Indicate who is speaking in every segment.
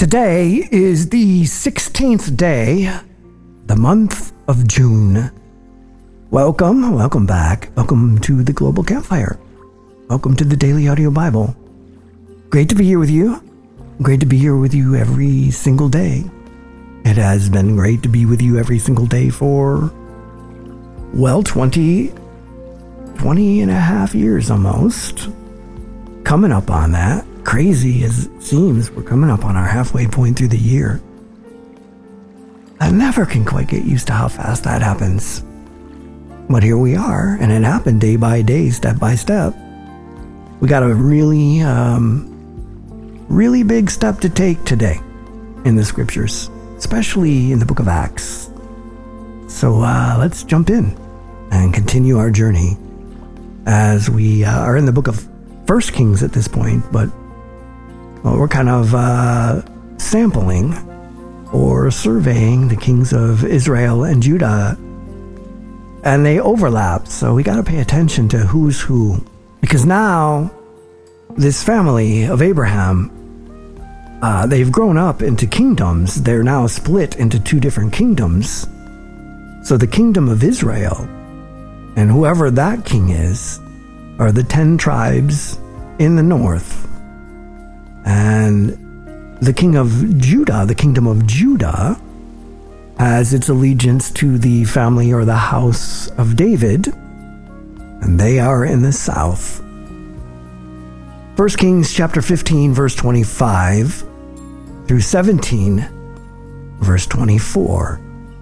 Speaker 1: Today is the 16th day, the month of June. Welcome back. Welcome to the Global Campfire. Welcome to the Daily Audio Bible. Great to be here with you. Great to be here with you every single day. It has been great to be with you every single day for, 20 and a half years almost. Coming up on that. Crazy as it seems, we're coming up on our halfway point through the year. I never can quite get used to how fast that happens. But here we are, and it happened day by day, step by step. We got a really big step to take today in the scriptures, especially in the book of Acts. So let's jump in and continue our journey as we are in the book of 1 Kings at this point, but we're kind of sampling or surveying the kings of Israel and Judah, and they overlap, so we got to pay attention to who's who, because now this family of Abraham, they've grown up into kingdoms. They're now split into two different kingdoms. So the kingdom of Israel, and whoever that king is, are the 10 tribes in the north. And the king of Judah, the kingdom of Judah, has its allegiance to the family or the house of David, and they are in the south. 1 Kings chapter 15, verse 25 through 17, verse 24.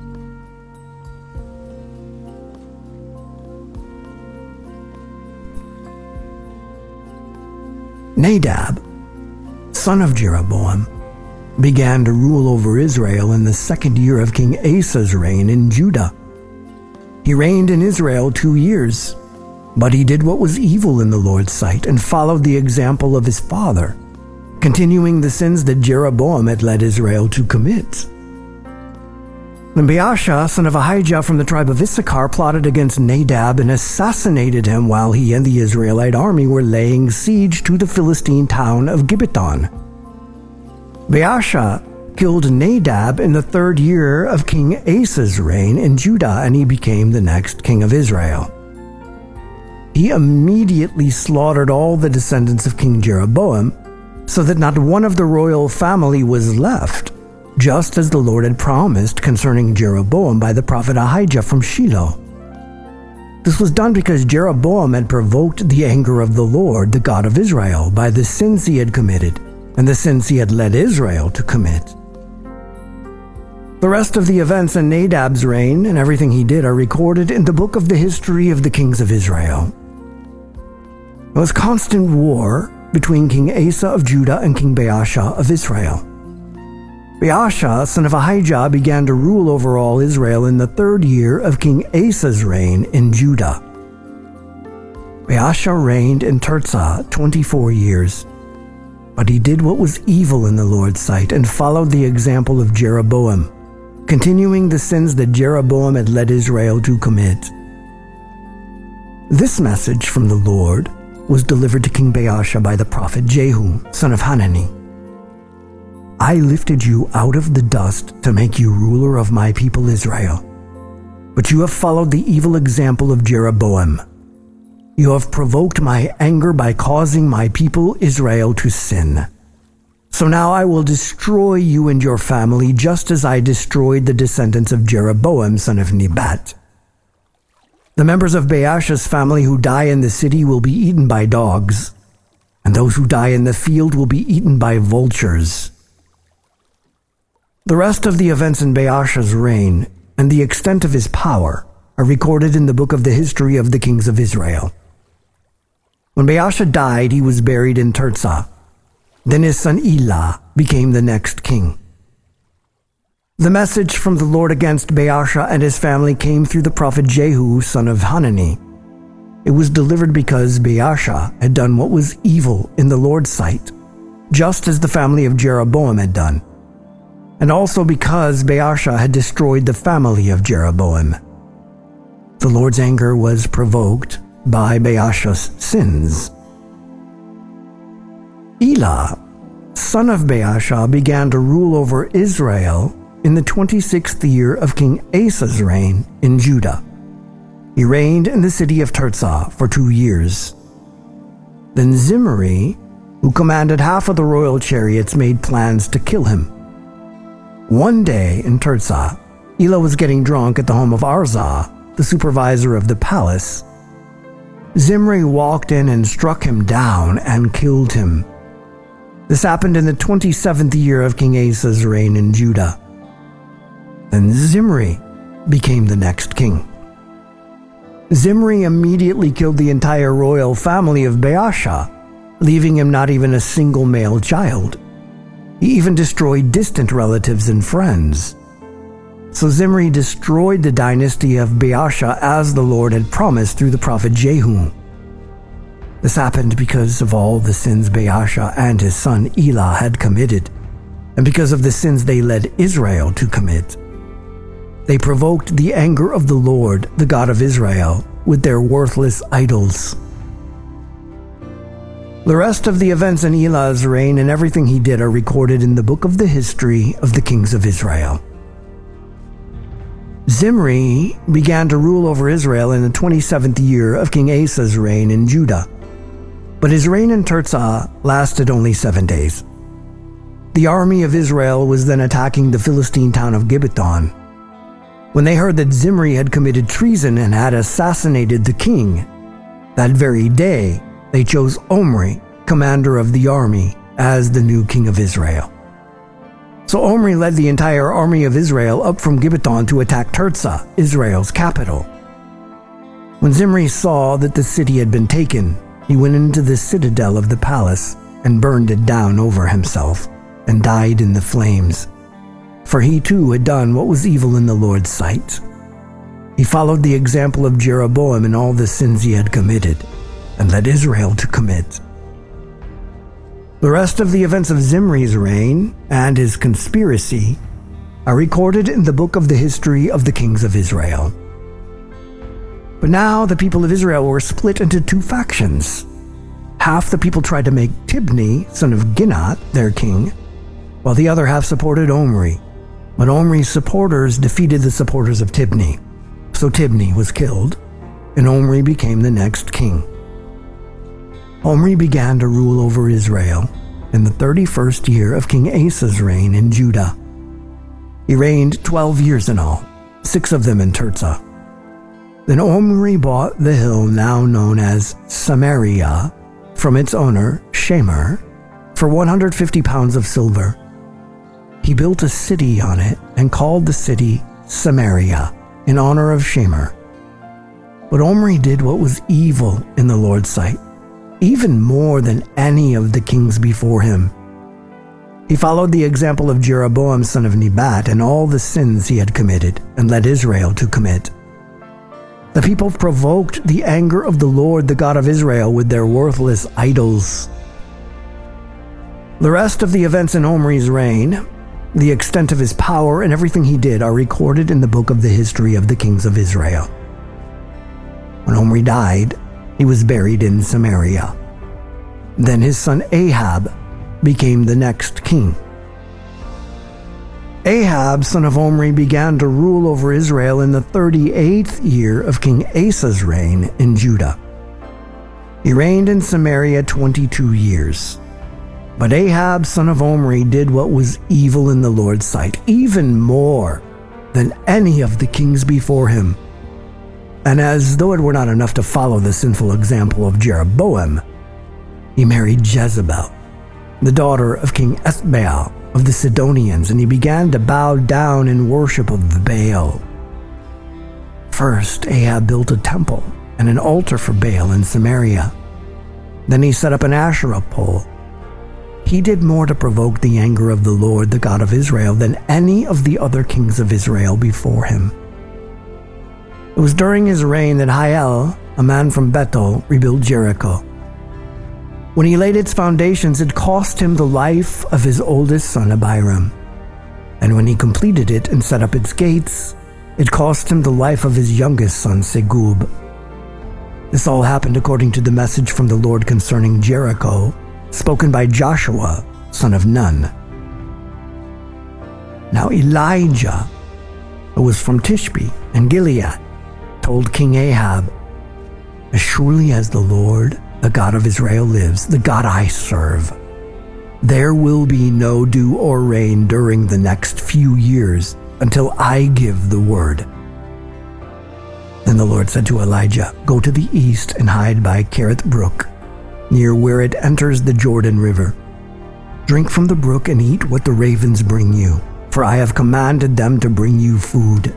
Speaker 1: Nadab, son of Jeroboam, began to rule over Israel in the second year of King Asa's reign in Judah. He reigned in Israel 2 years, but he did what was evil in the Lord's sight and followed the example of his father, continuing the sins that Jeroboam had led Israel to commit. Then Baasha, son of Ahijah from the tribe of Issachar, plotted against Nadab and assassinated him while he and the Israelite army were laying siege to the Philistine town of Gibbethon. Baasha killed Nadab in the 3rd year of King Asa's reign in Judah, and he became the next king of Israel. He immediately slaughtered all the descendants of King Jeroboam, so that not one of the royal family was left, just as the Lord had promised concerning Jeroboam by the prophet Ahijah from Shiloh. This was done because Jeroboam had provoked the anger of the Lord, the God of Israel, by the sins he had committed and the sins he had led Israel to commit. The rest of the events in Nadab's reign and everything he did are recorded in the book of the history of the kings of Israel. There was constant war between King Asa of Judah and King Baasha of Israel. Baasha, son of Ahijah, began to rule over all Israel in the 3rd year of King Asa's reign in Judah. Baasha reigned in Tirzah 24 years, but he did what was evil in the Lord's sight and followed the example of Jeroboam, continuing the sins that Jeroboam had led Israel to commit. This message from the Lord was delivered to King Baasha by the prophet Jehu, son of Hanani. I lifted you out of the dust to make you ruler of my people Israel. But you have followed the evil example of Jeroboam. You have provoked my anger by causing my people Israel to sin. So now I will destroy you and your family, just as I destroyed the descendants of Jeroboam, son of Nebat. The members of Baasha's family who die in the city will be eaten by dogs, and those who die in the field will be eaten by vultures. The rest of the events in Baasha's reign and the extent of his power are recorded in the book of the history of the kings of Israel. When Baasha died, he was buried in Tirzah. Then his son Elah became the next king. The message from the Lord against Baasha and his family came through the prophet Jehu, son of Hanani. It was delivered because Baasha had done what was evil in the Lord's sight, just as the family of Jeroboam had done, and also because Baasha had destroyed the family of Jeroboam. The Lord's anger was provoked by Baasha's sins. Elah son of Baasha, began to rule over Israel in the 26th year of King Asa's reign in Judah. He reigned in the city of Tirzah for 2 years. Then Zimri, who commanded half of the royal chariots, made plans to kill him. One day in Tirzah, Elah was getting drunk at the home of Arzah, the supervisor of the palace. Zimri walked in and struck him down and killed him. This happened in the 27th year of King Asa's reign in Judah. Then Zimri became the next king. Zimri immediately killed the entire royal family of Baasha, leaving him not even a single male child. He even destroyed distant relatives and friends. So Zimri destroyed the dynasty of Baasha as the Lord had promised through the prophet Jehu. This happened because of all the sins Baasha and his son Elah had committed, and because of the sins they led Israel to commit. They provoked the anger of the Lord, the God of Israel, with their worthless idols. The rest of the events in Elah's reign and everything he did are recorded in the book of the history of the kings of Israel. Zimri began to rule over Israel in the 27th year of King Asa's reign in Judah, but his reign in Tirzah lasted only 7 days. The army of Israel was then attacking the Philistine town of Gibbethon. When they heard that Zimri had committed treason and had assassinated the king, that very day they chose Omri, commander of the army, as the new king of Israel. So Omri led the entire army of Israel up from Gibbethon to attack Tirzah, Israel's capital. When Zimri saw that the city had been taken, he went into the citadel of the palace and burned it down over himself, and died in the flames. For he too had done what was evil in the Lord's sight. He followed the example of Jeroboam in all the sins he had committed, and led Israel to commit. The rest of the events of Zimri's reign and his conspiracy are recorded in the book of the history of the kings of Israel. But now the people of Israel were split into 2 factions. Half the people tried to make Tibni, son of Ginat, their king, while the other half supported Omri. But Omri's supporters defeated the supporters of Tibni. So Tibni was killed, and Omri became the next king. Omri began to rule over Israel in the 31st year of King Asa's reign in Judah. He reigned 12 years in all, 6 of them in Tirzah. Then Omri bought the hill now known as Samaria from its owner, Shemer, for 150 pounds of silver. He built a city on it and called the city Samaria in honor of Shemer. But Omri did what was evil in the Lord's sight, even more than any of the kings before him. He followed the example of Jeroboam son of Nebat and all the sins he had committed and led Israel to commit. The people provoked the anger of the Lord, the God of Israel, with their worthless idols. The rest of the events in Omri's reign, the extent of his power and everything he did, are recorded in the book of the history of the kings of Israel. When Omri died, he was buried in Samaria. Then his son Ahab became the next king. Ahab, son of Omri, began to rule over Israel in the 38th year of King Asa's reign in Judah. He reigned in Samaria 22 years. But Ahab, son of Omri, did what was evil in the Lord's sight, even more than any of the kings before him. And as though it were not enough to follow the sinful example of Jeroboam, he married Jezebel, the daughter of King Ethbaal of the Sidonians, and he began to bow down in worship of Baal. First, Ahab built a temple and an altar for Baal in Samaria. Then he set up an Asherah pole. He did more to provoke the anger of the Lord, the God of Israel, than any of the other kings of Israel before him. It was during his reign that Hiel, a man from Bethel, rebuilt Jericho. When he laid its foundations, it cost him the life of his oldest son Abiram. And when he completed it and set up its gates, it cost him the life of his youngest son Segub. This all happened according to the message from the Lord concerning Jericho, spoken by Joshua, son of Nun. Now Elijah, who was from Tishbe and Gilead, told King Ahab, "As surely as the Lord, the God of Israel lives, the God I serve, there will be no dew or rain during the next few years until I give the word." Then the Lord said to Elijah, "Go to the east and hide by Kerith Brook, near where it enters the Jordan River. Drink from the brook and eat what the ravens bring you, for I have commanded them to bring you food."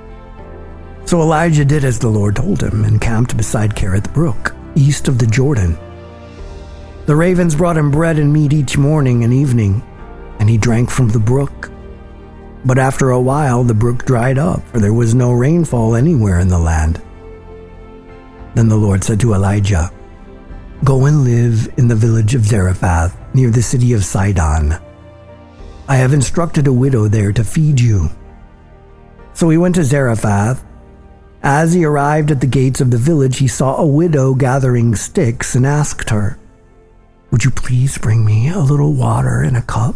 Speaker 1: So Elijah did as the Lord told him and camped beside Kerith Brook, east of the Jordan. The ravens brought him bread and meat each morning and evening, and he drank from the brook. But after a while the brook dried up, for there was no rainfall anywhere in the land. Then the Lord said to Elijah, "Go and live in the village of Zarephath, near the city of Sidon. I have instructed a widow there to feed you." So he went to Zarephath. As he arrived at the gates of the village, he saw a widow gathering sticks and asked her, "Would you please bring me a little water in a cup?"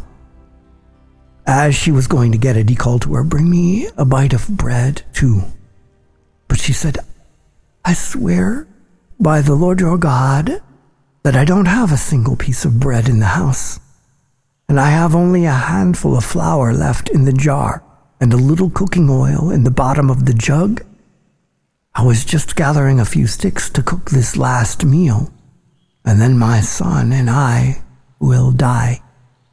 Speaker 1: As she was going to get it, he called to her, "Bring me a bite of bread, too." But she said, "I swear by the Lord your God that I don't have a single piece of bread in the house, and I have only a handful of flour left in the jar and a little cooking oil in the bottom of the jug. I was just gathering a few sticks to cook this last meal, and then my son and I will die."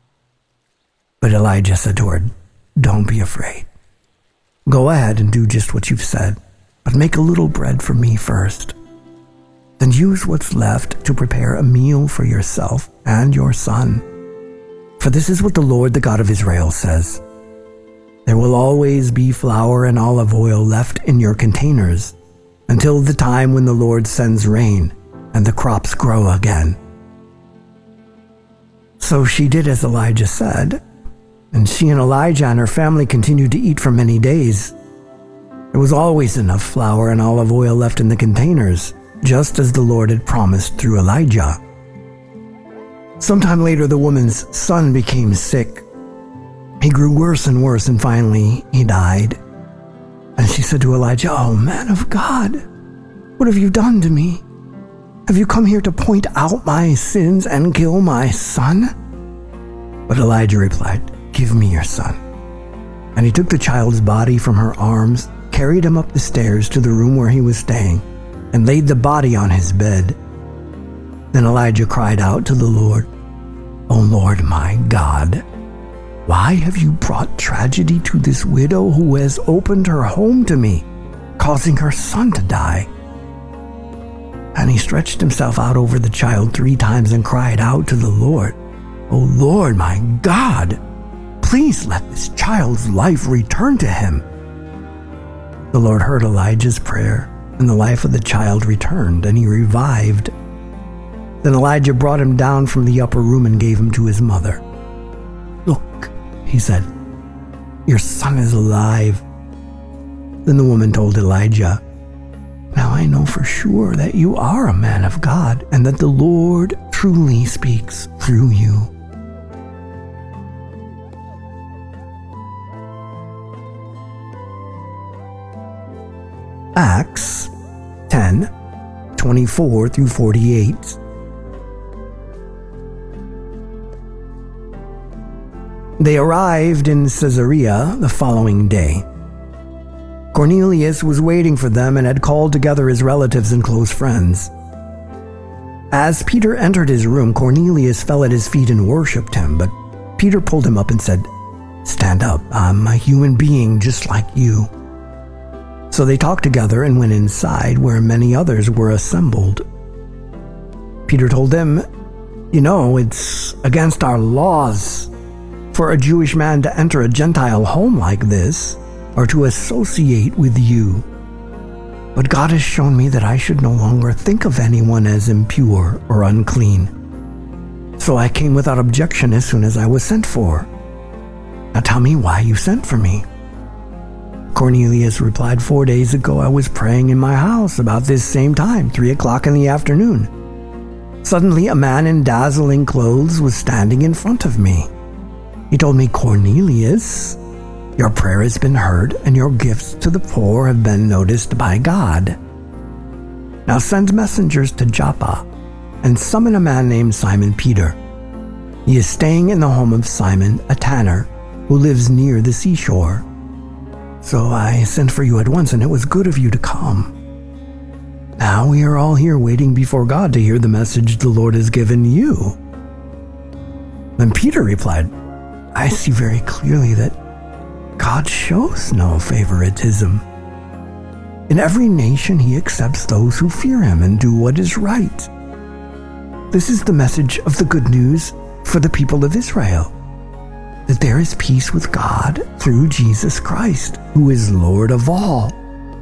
Speaker 1: But Elijah said to her, "Don't be afraid. Go ahead and do just what you've said, but make a little bread for me first. Then use what's left to prepare a meal for yourself and your son. For this is what the Lord, the God of Israel, says. There will always be flour and olive oil left in your containers until the time when the Lord sends rain and the crops grow again." So she did as Elijah said, and she and Elijah and her family continued to eat for many days. There was always enough flour and olive oil left in the containers, just as the Lord had promised through Elijah. Sometime later, the woman's son became sick. He grew worse and worse, and finally he died. And she said to Elijah, "Oh, man of God, what have you done to me? Have you come here to point out my sins and kill my son?" But Elijah replied, "Give me your son." And he took the child's body from her arms, carried him up the stairs to the room where he was staying, and laid the body on his bed. Then Elijah cried out to the Lord, "O Lord my God, why have you brought tragedy to this widow who has opened her home to me, causing her son to die?" And he stretched himself out over the child 3 times and cried out to the Lord, "O Lord my God, please let this child's life return to him." The Lord heard Elijah's prayer, and the life of the child returned, and he revived. Then Elijah brought him down from the upper room and gave him to his mother. "Look," he said, "your son is alive." Then the woman told Elijah, "Now I know for sure that you are a man of God, and that the Lord truly speaks through you." Acts 10:24 through 48. They arrived in Caesarea the following day. Cornelius was waiting for them and had called together his relatives and close friends. As Peter entered his room, Cornelius fell at his feet and worshipped him, but Peter pulled him up and said, "Stand up, I'm a human being just like you." So they talked together and went inside where many others were assembled. Peter told them, "You know, it's against our laws for a Jewish man to enter a Gentile home like this or to associate with you. But God has shown me that I should no longer think of anyone as impure or unclean. So I came without objection as soon as I was sent for. Now tell me why you sent for me." Cornelius replied, 4 days ago I was praying in my house about this same time, 3 o'clock in the afternoon. Suddenly, a man in dazzling clothes was standing in front of me. He told me, "Cornelius, your prayer has been heard, and your gifts to the poor have been noticed by God. Now send messengers to Joppa and summon a man named Simon Peter. He is staying in the home of Simon, a tanner, who lives near the seashore." So I sent for you at once, and it was good of you to come. Now we are all here waiting before God to hear the message the Lord has given you. Then Peter replied, "I see very clearly that God shows no favoritism. In every nation he accepts those who fear him and do what is right. This is the message of the good news for the people of Israel, that there is peace with God through Jesus Christ, who is Lord of all.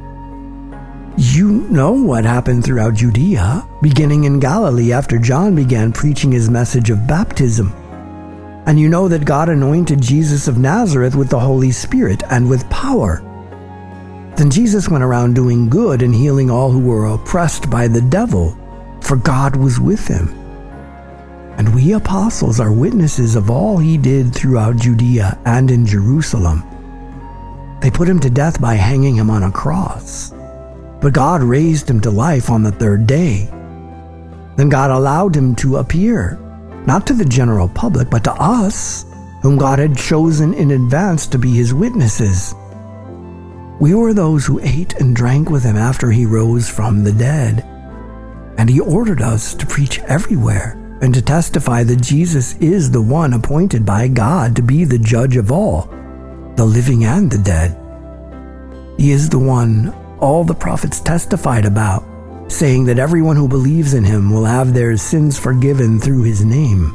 Speaker 1: You know what happened throughout Judea, beginning in Galilee after John began preaching his message of baptism. And you know that God anointed Jesus of Nazareth with the Holy Spirit and with power. Then Jesus went around doing good and healing all who were oppressed by the devil, for God was with him. And we apostles are witnesses of all he did throughout Judea and in Jerusalem. They put him to death by hanging him on a cross, but God raised him to life on the third day. Then God allowed him to appear, not to the general public, but to us, whom God had chosen in advance to be his witnesses. We were those who ate and drank with him after he rose from the dead. And he ordered us to preach everywhere and to testify that Jesus is the one appointed by God to be the judge of all, the living and the dead. He is the one all the prophets testified about, saying that everyone who believes in him will have their sins forgiven through his name."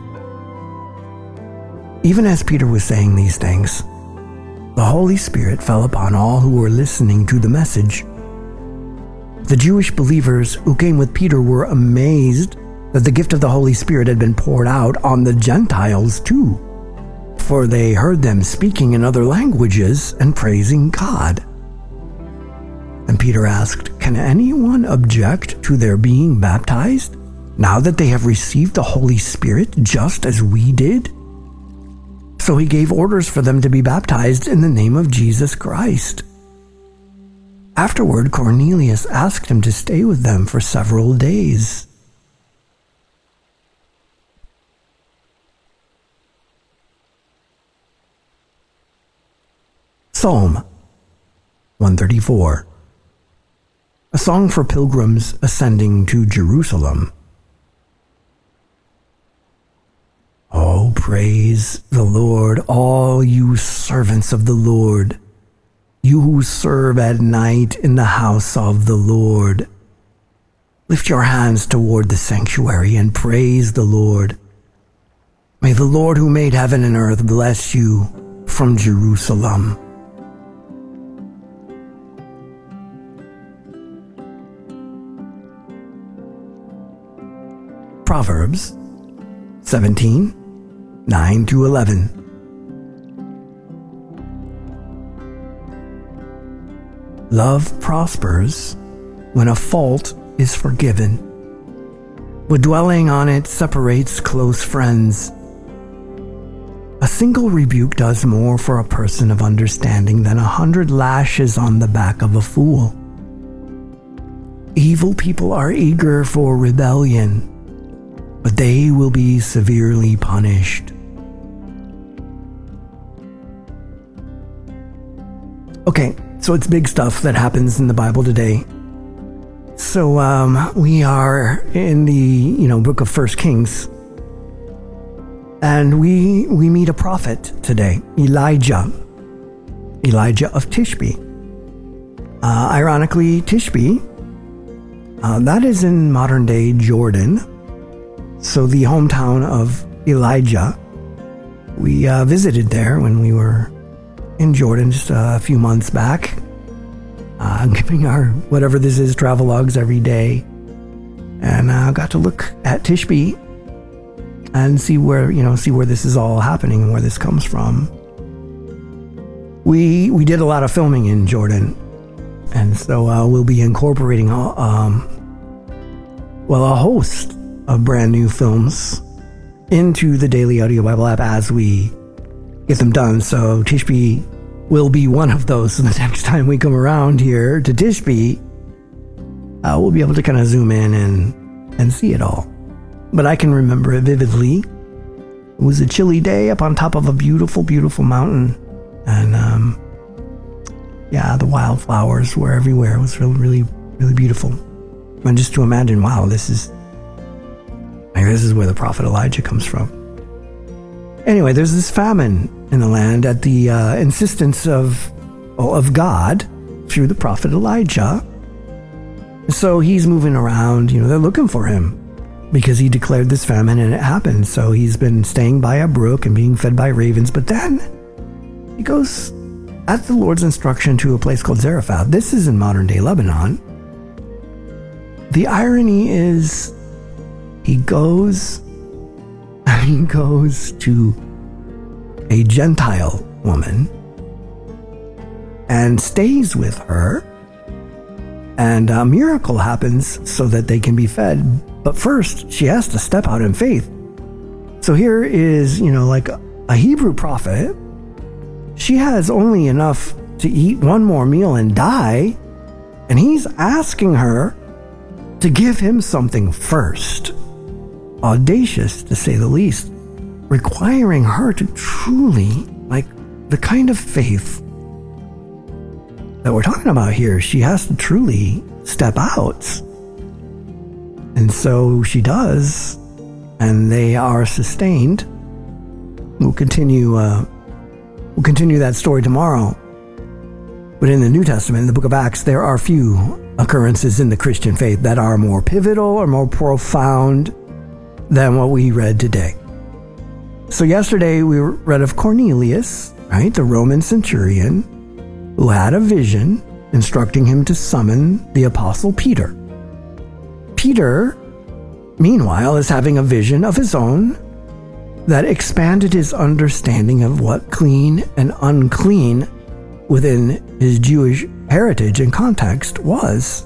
Speaker 1: Even as Peter was saying these things, the Holy Spirit fell upon all who were listening to the message. The Jewish believers who came with Peter were amazed that the gift of the Holy Spirit had been poured out on the Gentiles too, for they heard them speaking in other languages and praising God. And Peter asked, "Can anyone object to their being baptized, now that they have received the Holy Spirit just as we did?" So he gave orders for them to be baptized in the name of Jesus Christ. Afterward, Cornelius asked him to stay with them for several days. Psalm 134. A song for pilgrims ascending to Jerusalem. Oh, praise the Lord, all you servants of the Lord, you who serve at night in the house of the Lord. Lift your hands toward the sanctuary and praise the Lord. May the Lord who made heaven and earth bless you from Jerusalem. Proverbs 17, 9-11. Love prospers when a fault is forgiven, but dwelling on it separates close friends. A single rebuke does more for a person of understanding than 100 lashes on the back of a fool. Evil people are eager for rebellion, but they will be severely punished. Okay, so it's big stuff that happens in the Bible today. So we are in the book of 1 Kings, and we meet a prophet today, Elijah of Tishbe. Ironically, Tishbe, that is in modern day Jordan. So the hometown of Elijah. We visited there when we were in Jordan just a few months back, giving our whatever this is travelogues every day, and got to look at Tishbe and see where this is all happening and where this comes from. We did a lot of filming in Jordan, and so we'll be incorporating a host of brand new films into the Daily Audio Bible app as we get them done. So Tishbe will be one of those. So the next time we come around here to Tishbe, we'll be able to kind of zoom in and see it all. But I can remember it vividly. It was a chilly day up on top of a beautiful, beautiful mountain. And the wildflowers were everywhere. It was really, really, really beautiful. And just to imagine, wow, this is where the prophet Elijah comes from. Anyway, there's this famine in the land at the insistence of God through the prophet Elijah. So he's moving around, they're looking for him because he declared this famine and it happened. So he's been staying by a brook and being fed by ravens. But then he goes at the Lord's instruction to a place called Zarephath. This is in modern day Lebanon. The irony is he goes to a Gentile woman and stays with her, and a miracle happens so that they can be fed. But first, she has to step out in faith. So here is, like a Hebrew prophet. She has only enough to eat one more meal and die, and he's asking her to give him something first. Audacious, to say the least, requiring her to truly, like the kind of faith that we're talking about here, she has to truly step out. And so she does, and they are sustained. We'll continue that story tomorrow. But in the New Testament, in the book of Acts, there are few occurrences in the Christian faith that are more pivotal or more profound than what we read today. So yesterday we read of Cornelius, right, the Roman centurion, who had a vision instructing him to summon the apostle Peter. Peter, meanwhile, is having a vision of his own that expanded his understanding of what clean and unclean within his Jewish heritage and context was.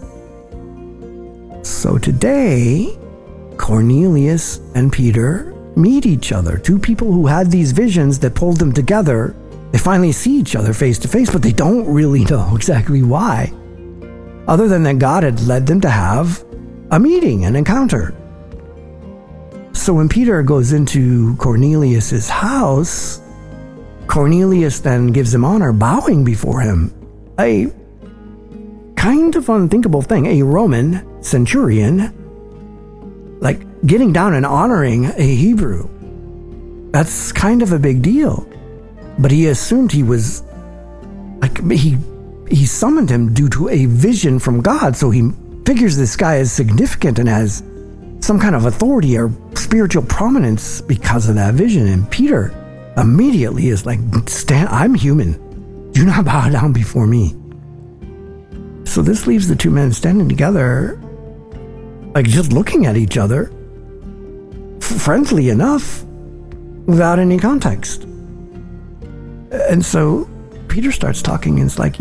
Speaker 1: So today, Cornelius and Peter meet each other. Two people who had these visions that pulled them together. They finally see each other face to face, but they don't really know exactly why, other than that God had led them to have a meeting, an encounter. So when Peter goes into Cornelius's house, Cornelius then gives him honor, bowing before him. A kind of unthinkable thing. A Roman centurion, like getting down and honoring a Hebrew. That's kind of a big deal. But he assumed he was, like, he summoned him due to a vision from God. So he figures this guy is significant and has some kind of authority or spiritual prominence because of that vision. And Peter immediately is like, I'm human. Do not bow down before me. So this leaves the two men standing together, like just looking at each other, friendly enough, without any context. And so Peter starts talking, and it's like,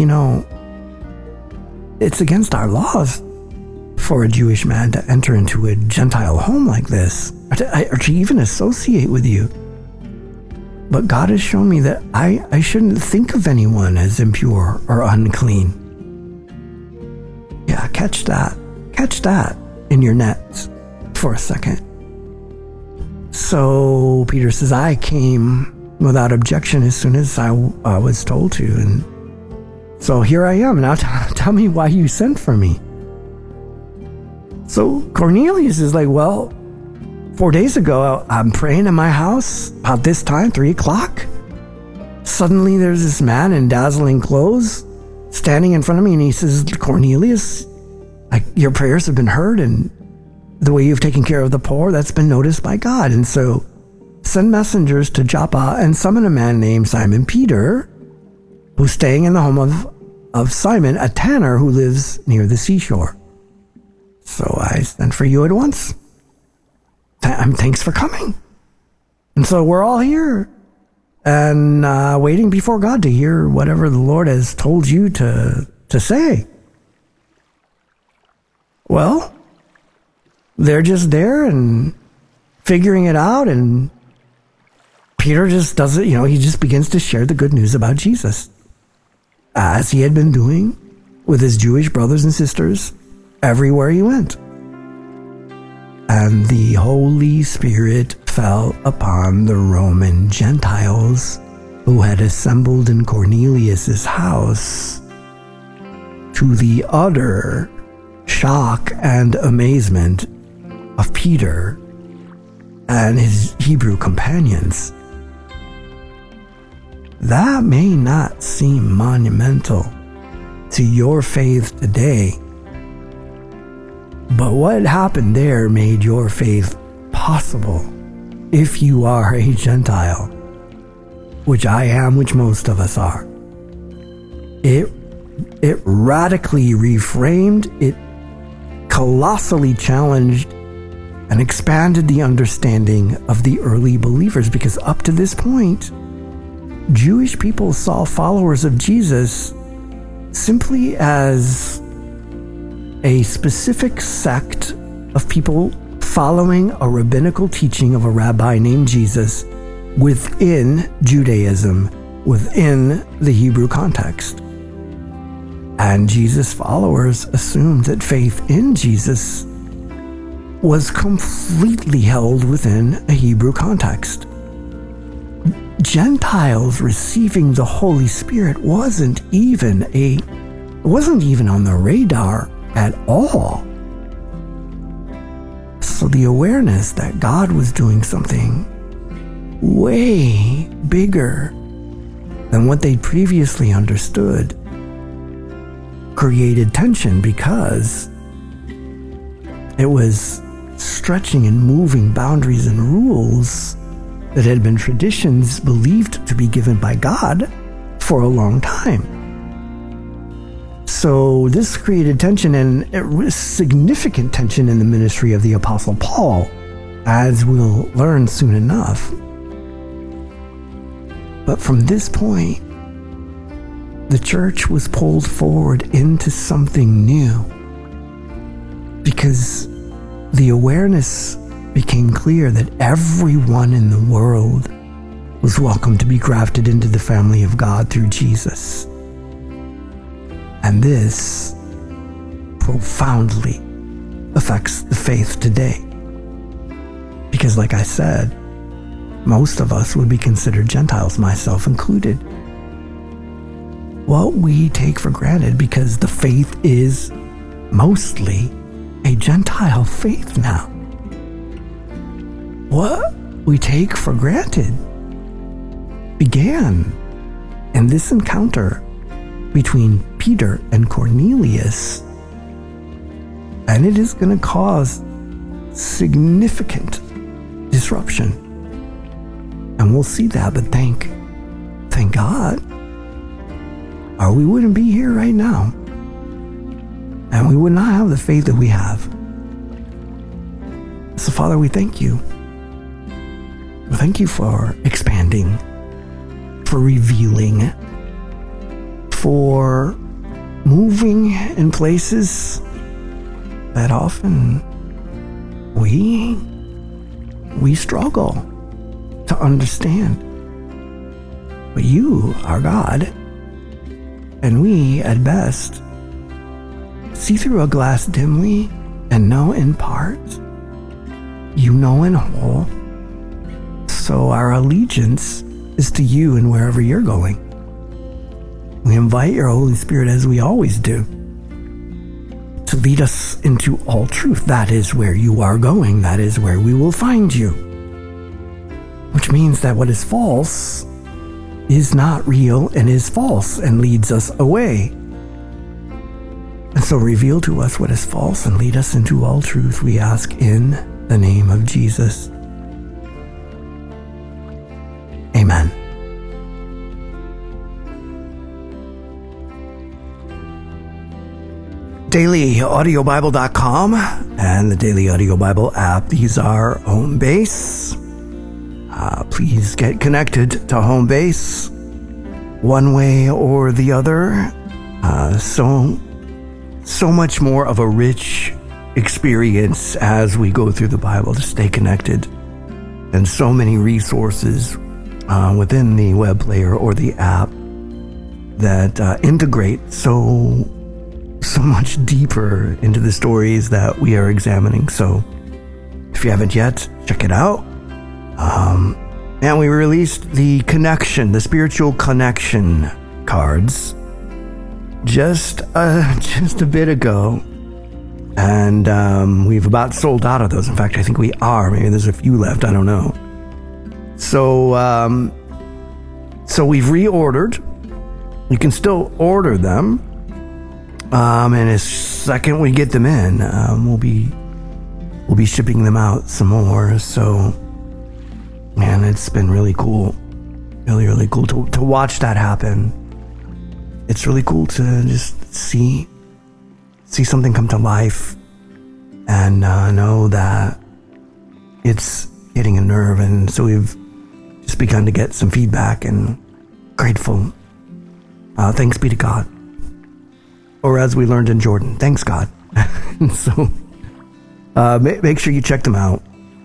Speaker 1: it's against our laws for a Jewish man to enter into a Gentile home like this, or to even associate with you. But God has shown me that I shouldn't think of anyone as impure or unclean. Yeah, catch that in your nets for a second. So Peter says, I came without objection as soon as I was told to. And so here I am. Now tell me why you sent for me. So Cornelius is like, well, 4 days ago, I'm praying in my house about this time, 3:00. Suddenly there's this man in dazzling clothes standing in front of me, and he says, Cornelius, your prayers have been heard, and the way you've taken care of the poor, that's been noticed by God. And so send messengers to Joppa and summon a man named Simon Peter, who's staying in the home of Simon, a tanner who lives near the seashore. So I sent for you at once. Thanks for coming. And so we're all here and waiting before God to hear whatever the Lord has told you to say. Well, they're just there and figuring it out, and Peter just does it, he just begins to share the good news about Jesus, as he had been doing with his Jewish brothers and sisters everywhere he went. And the Holy Spirit fell upon the Roman Gentiles who had assembled in Cornelius's house, to the utter shock and amazement of Peter and his Hebrew companions. That may not seem monumental to your faith today, but what happened there made your faith possible if you are a Gentile, which I am, which most of us are. It radically reframed, it colossally challenged and expanded the understanding of the early believers, because up to this point, Jewish people saw followers of Jesus simply as a specific sect of people following a rabbinical teaching of a rabbi named Jesus within Judaism, within the Hebrew context. And Jesus' followers assumed that faith in Jesus was completely held within a Hebrew context. Gentiles receiving the Holy Spirit wasn't even on the radar at all. So the awareness that God was doing something way bigger than what they'd previously understood created tension, because it was stretching and moving boundaries and rules that had been traditions believed to be given by God for a long time. So this created tension, and it was significant tension in the ministry of the Apostle Paul, as we'll learn soon enough. But from this point, the church was pulled forward into something new, because the awareness became clear that everyone in the world was welcome to be grafted into the family of God through Jesus. And this profoundly affects the faith today. Because like I said, most of us would be considered Gentiles, myself included. What we take for granted, because the faith is mostly a Gentile faith now. What we take for granted began in this encounter between Peter and Cornelius, and it is going to cause significant disruption. And we'll see that, but thank God, or we wouldn't be here right now, and we would not have the faith that we have. So Father, we thank you. We thank you for expanding, for revealing, for moving in places that often we struggle to understand. But you are God, and we, at best, see through a glass dimly and know in part. You know in whole. So our allegiance is to you and wherever you're going. We invite your Holy Spirit, as we always do, to lead us into all truth. That is where you are going. That is where we will find you. Which means that what is false is not real and is false and leads us away. And so reveal to us what is false and lead us into all truth, we ask in the name of Jesus. Amen. DailyAudioBible.com and the Daily Audio Bible app. These are home base. Please get connected to home base one way or the other. So much more of a rich experience as we go through the Bible to stay connected. And so many resources within the web player or the app that integrate so much deeper into the stories that we are examining. So if you haven't yet, check it out. And we released the spiritual connection cards just a bit ago. And we've about sold out of those. In fact, I think we are. Maybe there's a few left. I don't know. So we've reordered. You can still order them. And as second we get them in, we'll be shipping them out some more. So, man, it's been really cool. Really, really cool to watch that happen. It's really cool to just see something come to life and know that it's hitting a nerve. And so we've just begun to get some feedback and grateful. Thanks be to God. Or as we learned in Jordan, thanks God. So make sure you check them out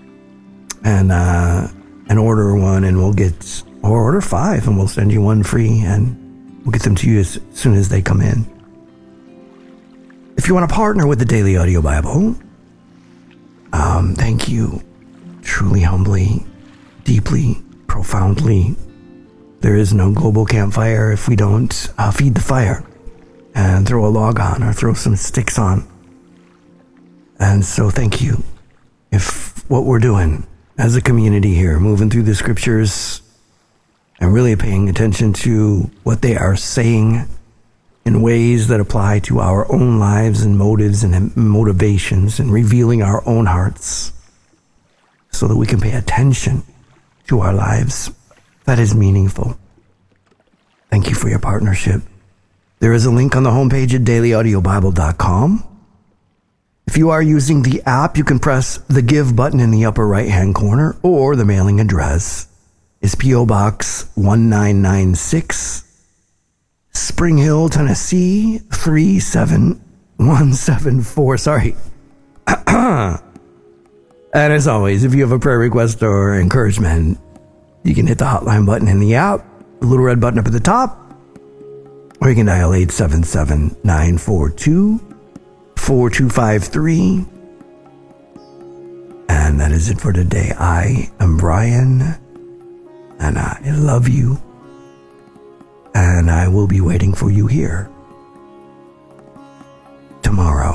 Speaker 1: and order one, and or order 5 and we'll send you one free, and we'll get them to you as soon as they come in. If you want to partner with the Daily Audio Bible, thank you. Truly, humbly, deeply, profoundly. There is no global campfire if we don't feed the fire and throw a log on or throw some sticks on. And so thank you. If what we're doing as a community here, moving through the scriptures and really paying attention to what they are saying in ways that apply to our own lives and motives and motivations, and revealing our own hearts so that we can pay attention to our lives, that is meaningful. Thank you for your partnership. There is a link on the homepage at dailyaudiobible.com. If you are using the app, you can press the Give button in the upper right-hand corner, or the mailing address is P.O. Box 1996, Spring Hill, Tennessee 37174. Sorry. And as always, if you have a prayer request or encouragement, you can hit the hotline button in the app, the little red button up at the top, or you can dial 877-942-4253. And that is it for today. I am Brian, and I love you, and I will be waiting for you here tomorrow.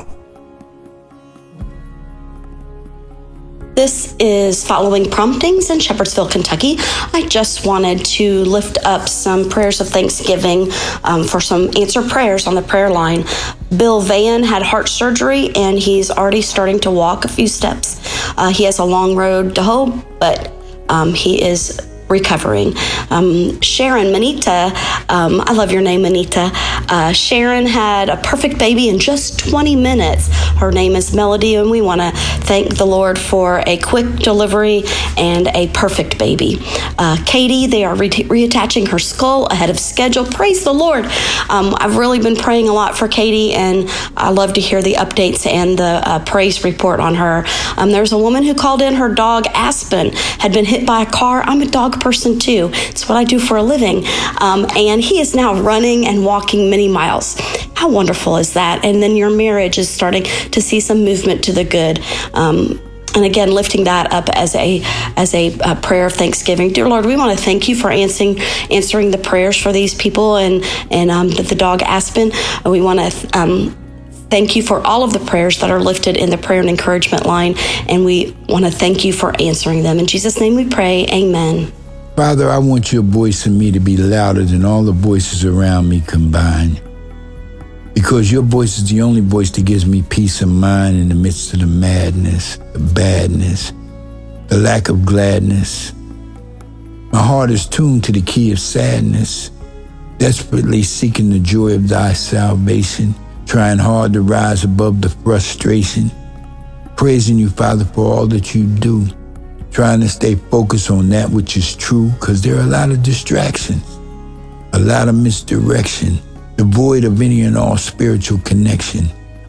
Speaker 2: This is Following Promptings in Shepherdsville, Kentucky. I just wanted to lift up some prayers of thanksgiving for some answered prayers on the prayer line. Bill Van had heart surgery, and he's already starting to walk a few steps. He has a long road to hoe, but he is recovering. Sharon Manita, I love your name, Manita. Sharon had a perfect baby in just 20 minutes. Her name is Melody, and we want to thank the Lord for a quick delivery and a perfect baby. Katie, they are reattaching her skull ahead of schedule. Praise the Lord. I've really been praying a lot for Katie, and I love to hear the updates and the praise report on her. There's a woman who called in. Her dog, Aspen, had been hit by a car. I'm a dog person too. It's what I do for a living. And he is now running and walking many miles. How wonderful is that? And then your marriage is starting to see some movement to the good. And again, lifting that up as a prayer of thanksgiving. Dear Lord, we want to thank you for answering the prayers for these people and the dog Aspen. We want to thank you for all of the prayers that are lifted in the prayer and encouragement line, and we want to thank you for answering them. In Jesus' name we pray, amen.
Speaker 3: Father, I want your voice in me to be louder than all the voices around me combined, because your voice is the only voice that gives me peace of mind in the midst of the madness, the badness, the lack of gladness. My heart is tuned to the key of sadness, desperately seeking the joy of thy salvation, trying hard to rise above the frustration, praising you, Father, for all that you do, trying to stay focused on that which is true, because there are a lot of distractions, a lot of misdirection, devoid of any and all spiritual connection.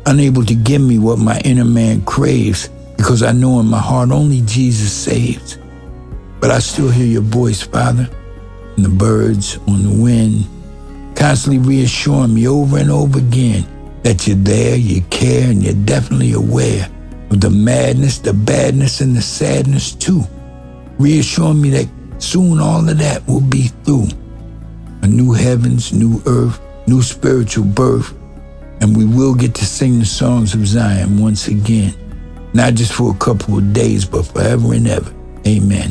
Speaker 3: unable to give me what my inner man craves, because I know in my heart only Jesus saves. But I still hear your voice, Father, and the birds on the wind, constantly reassuring me over and over again that you're there, you care, and you're definitely aware of the madness, the badness, and the sadness too. Reassuring me that soon all of that will be through. A new heavens, new earth, new spiritual birth, and we will get to sing the songs of Zion once again. Not just for a couple of days, but forever and ever. Amen.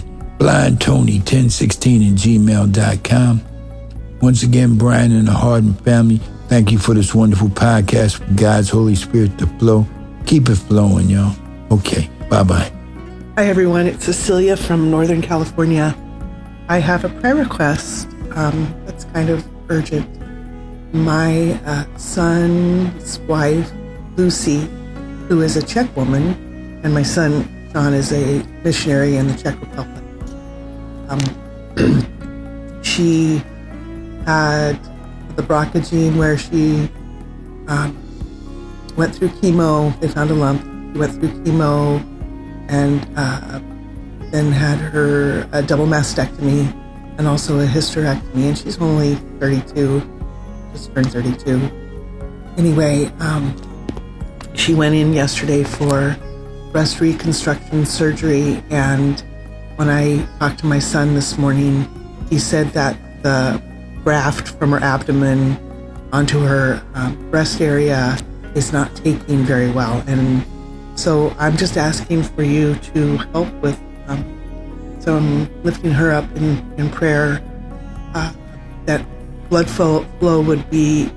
Speaker 3: BlindTony1016@gmail.com. Once again, Brian and the Harden family, thank you for this wonderful podcast for God's Holy Spirit to flow. Keep it flowing, y'all. Okay, bye-bye.
Speaker 4: Hi, everyone. It's Cecilia from Northern California. I have a prayer request that's kind of urgent. My son's wife, Lucy, who is a Czech woman, and my son, John, is a missionary in the Czech Republic. She had the BRCA gene where she went through chemo. They found a lump. She went through chemo and then had her a double mastectomy and also a hysterectomy. And she's only 32, just turned 32. Anyway, she went in yesterday for breast reconstruction surgery, and when I talked to my son this morning, he said that the graft from her abdomen onto her breast area is not taking very well. And so I'm just asking for you to help with, so I'm lifting her up in prayer, that blood flow would be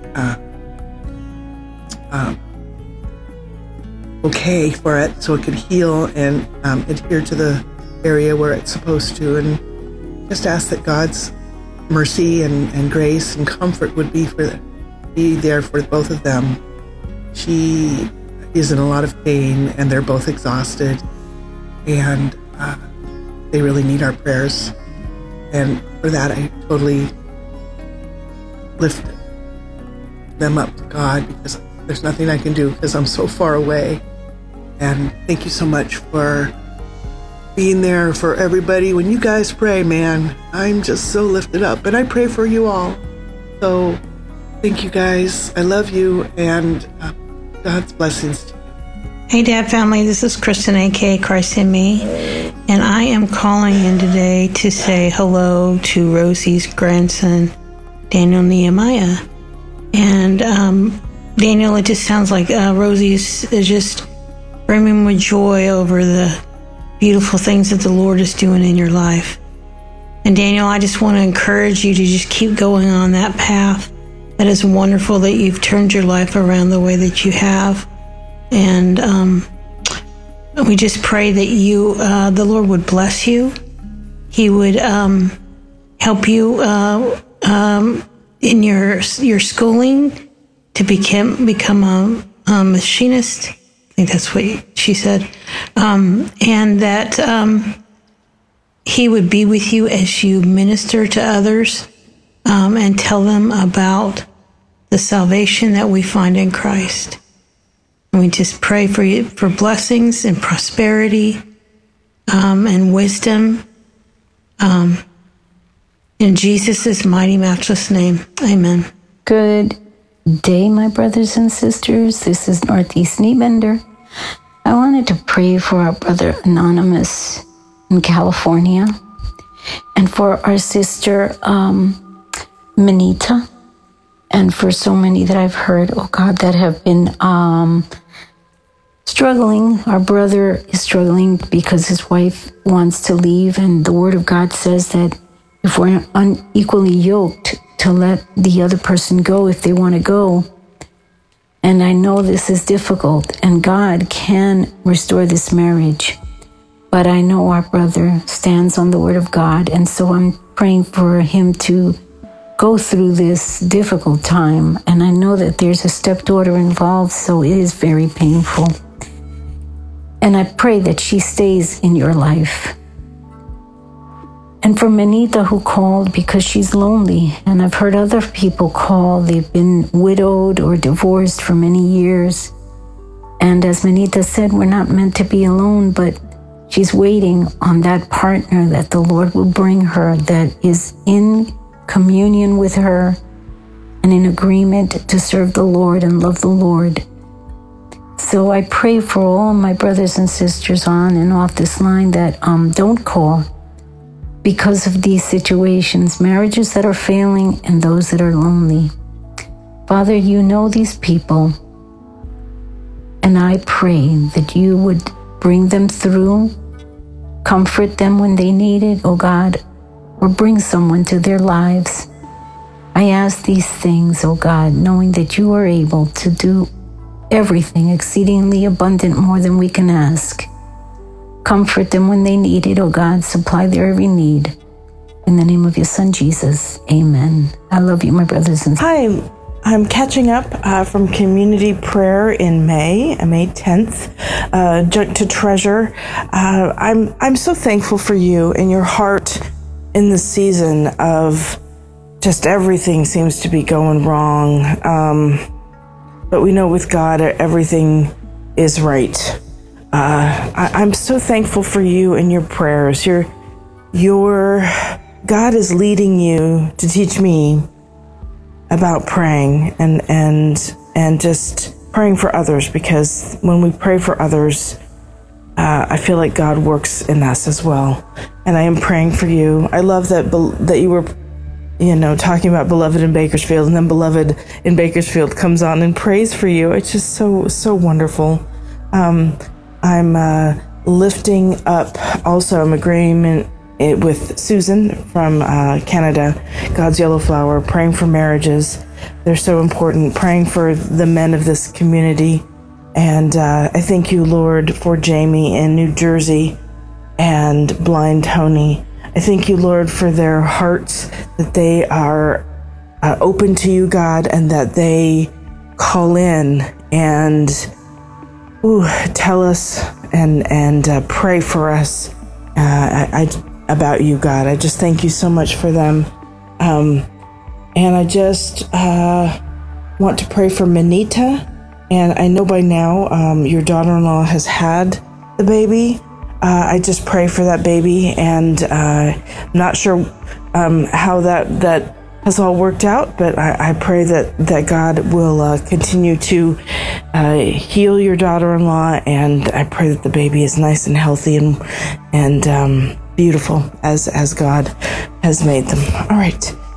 Speaker 4: okay for it, so it could heal and adhere to the area where it's supposed to, and just ask that God's mercy and grace and comfort would be there for both of them. She is in a lot of pain, and they're both exhausted, and they really need our prayers. And for that, I totally lift them up to God, because there's nothing I can do because I'm so far away. And thank you so much for being there for everybody. When you guys pray, man, I'm just so lifted up, and I pray for you all. So thank you guys. I love you, and God's blessings to you.
Speaker 5: Hey, Dad family, this is Kristen, a.k.a. Christ in Me, and I am calling in today to say hello to Rosie's grandson, Daniel Nehemiah. And Daniel, it just sounds like Rosie's is just brimming with joy over the beautiful things that the Lord is doing in your life. And Daniel, I just want to encourage you to just keep going on that path. That is wonderful that you've turned your life around the way that you have. And we just pray that you, the Lord would bless you. He would help you in your schooling to become a machinist. I think that's what she said. And that he would be with you as you minister to others and tell them about the salvation that we find in Christ. And we just pray for you for blessings and prosperity and wisdom. In Jesus' mighty, matchless name, amen.
Speaker 6: Good day, my brothers and sisters. This is Northeast Kneebender. I wanted to pray for our brother Anonymous in California, and for our sister Manita, and for so many that I've heard, oh God, that have been struggling. Our brother is struggling because his wife wants to leave, and the Word of God says that if we're unequally yoked, to let the other person go if they want to go. And I know this is difficult, and God can restore this marriage. But I know our brother stands on the Word of God, and so I'm praying for him to go through this difficult time. And I know that there's a stepdaughter involved, so it is very painful. And I pray that she stays in your life. And for Manita, who called because she's lonely, and I've heard other people call, they've been widowed or divorced for many years, And as Manita said, we're not meant to be alone, but she's waiting on that partner that the Lord will bring her that is in communion with her and in agreement to serve the Lord and love the Lord. So I pray for all my brothers and sisters on and off this line that don't call because of these situations, marriages that are failing and those that are lonely. Father, you know these people, and I pray that you would bring them through, comfort them when they need it, oh God, or bring someone to their lives. I ask these things, oh God, knowing that you are able to do everything exceedingly abundant, more than we can ask. Comfort them when they need it, oh God, supply their every need. In the name of your Son, Jesus, amen. I love you, my brothers and sisters.
Speaker 7: Hi, I'm catching up from community prayer in May 10th, Junk to Treasure. I'm so thankful for you and your heart in the season of just everything seems to be going wrong. But we know with God, everything is right. I'm so thankful for you and your prayers. Your God is leading you to teach me about praying and just praying for others, because when we pray for others, I feel like God works in us as well. And I am praying for you. I love that you were, talking about Beloved in Bakersfield, and then Beloved in Bakersfield comes on and prays for you. It's just so wonderful. I'm lifting up also in agreement with Susan from Canada, God's Yellow Flower, praying for marriages. They're so important, praying for the men of this community. And I thank you, Lord, for Jamie in New Jersey and Blind Tony. I thank you, Lord, for their hearts, that they are open to you, God, and that they call in and tell us and pray for us about you, God. I just thank you so much for them. And I just want to pray for Manita. And I know by now your daughter-in-law has had the baby. I just pray for that baby, and I'm not sure how that has all worked out, but I pray that God will continue to heal your daughter-in-law, and I pray that the baby is nice and healthy and beautiful as God has made them. All right.